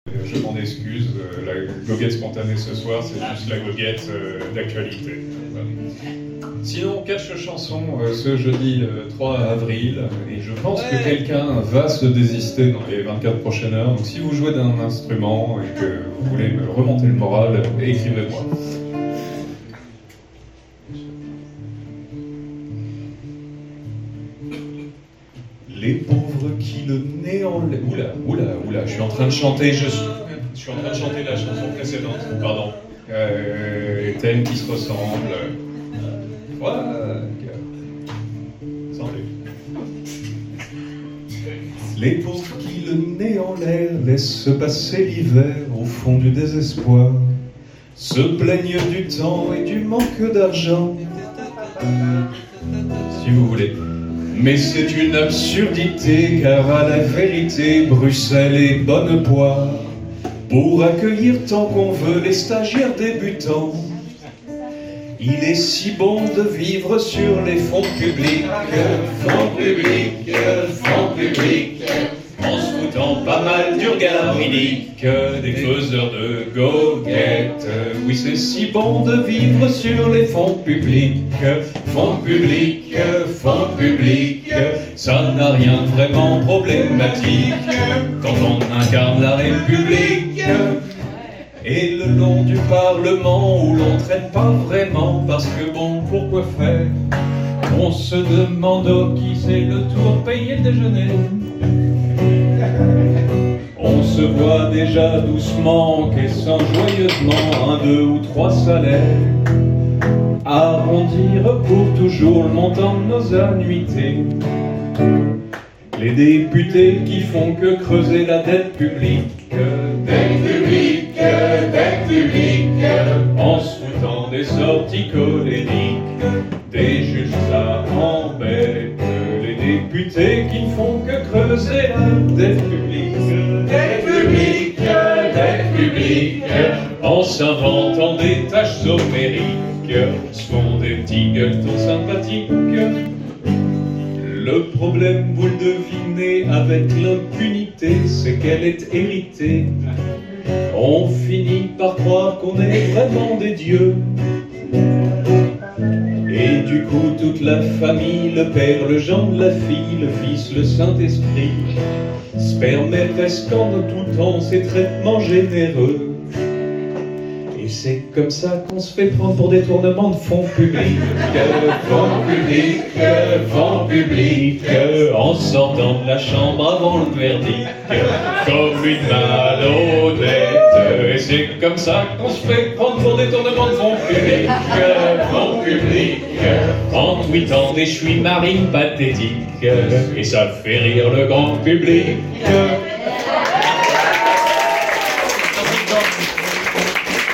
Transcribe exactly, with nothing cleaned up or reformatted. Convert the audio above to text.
Je m'en excuse, euh, la goguette spontanée ce soir, c'est juste la goguette euh, d'actualité. Voilà. Sinon, quatre chansons euh, ce jeudi euh, trois avril, et je pense ouais. que quelqu'un va se désister dans les vingt-quatre prochaines heures. Donc si vous jouez d'un instrument et que vous voulez me remonter le moral, écrivez-moi. Les pauvres qui le nez en l'air. Oula, oula, oula, je suis en train de chanter, je suis, je suis en train de chanter la chanson précédente, pardon. Euh, les thèmes qui se ressemblent. Voilà. Santé. Les pauvres qui le nez en l'air laissent passer l'hiver au fond du désespoir, se plaignent du temps et du manque d'argent. Si vous voulez. Mais c'est une absurdité, car à la vérité, Bruxelles est bonne poire pour accueillir tant qu'on veut les stagiaires débutants. Il est si bon de vivre sur les fonds publics, fonds publics, fonds publics, en se foutant pas mal du regard inique des faiseurs de goguettes. Oui, c'est si bon de vivre sur les fonds publics, fonds publics, fonds publics. Ça n'a rien de vraiment problématique quand on incarne la République. Et le long du Parlement où l'on traite pas vraiment, parce que bon, pourquoi faire? On se demande au qui c'est le tour payer le déjeuner. On se voit déjà doucement, caissant joyeusement un, deux ou trois salaires, arrondir pour toujours le montant de nos annuités. Les députés qui font que creuser la dette publique, dette publique, dette publique, en se foutant des sorties colériques, des juges ça embête. Les députés qui ne font que creuser la dette publique, dette publique, dette publique, en s'inventant des tâches homériques, se font des petits gueuletons sympathiques. Le problème, vous le devinez, avec l'impunité, c'est qu'elle est héritée. On finit par croire qu'on est vraiment des dieux. Et du coup, toute la famille, le père, le Jean, la fille, le fils, le Saint-Esprit, se permet presque en tout temps ces traitements généreux. Et c'est comme ça qu'on se fait prendre pour détournement de fonds publics, fonds publics, fonds publics, en sortant de la chambre avant le verdict, comme une malhonnête. Et c'est comme ça qu'on se fait prendre pour détournement de fonds publics, fonds publics, en tweetant des chouilles marines pathétiques. Et ça fait rire le grand public.